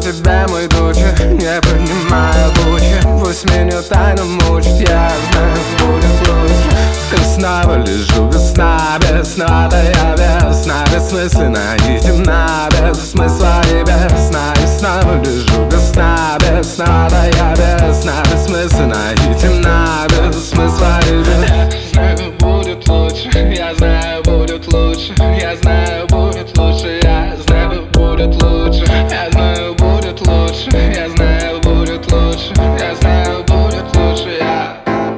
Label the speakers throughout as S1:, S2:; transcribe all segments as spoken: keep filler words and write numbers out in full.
S1: тебя, мой тучи, не поднимая тучи. Пусть меня тайна мучит, я знаю, будет лучше. И снова лежу без сна, без сна, да я без сна, бессмысленно и темна, без смысла и без сна. И снова лежу без сна, без сна, да я без сна, бессмысленно и темна, без смысла и без сна.
S2: Я знаю, будет лучше, я знаю, будет лучше, я знаю, будет лучше, я знаю, будет лучше, я знаю, будет лучше, я знаю, будет лучше, я знаю, будет лучше, я.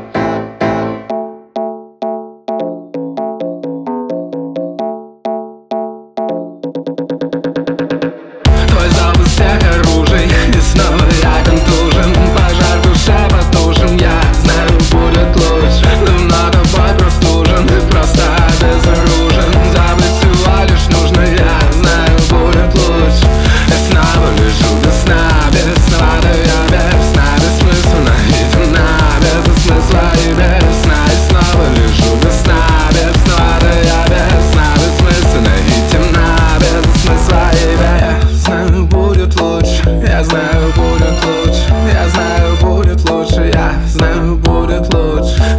S1: Твой залп из всех оружий, и снова я контужен. Пожар в душе потушен, я знаю, будет лучше. Давно тобой простужен, просто безоружен. Забыть всего лишь нужно, я знаю, будет лучше. И снова лежу без сна, без сна, да я без сна, бессмысленно и темна, без смысла и без сна. И снова лежу без сна, без сна, да я без сна, бессмысленно и темна, без смысла и без сна. Знаю, будет лучше, я знаю, будет лучше, я знаю, будет лучше, я знаю, будет лучше.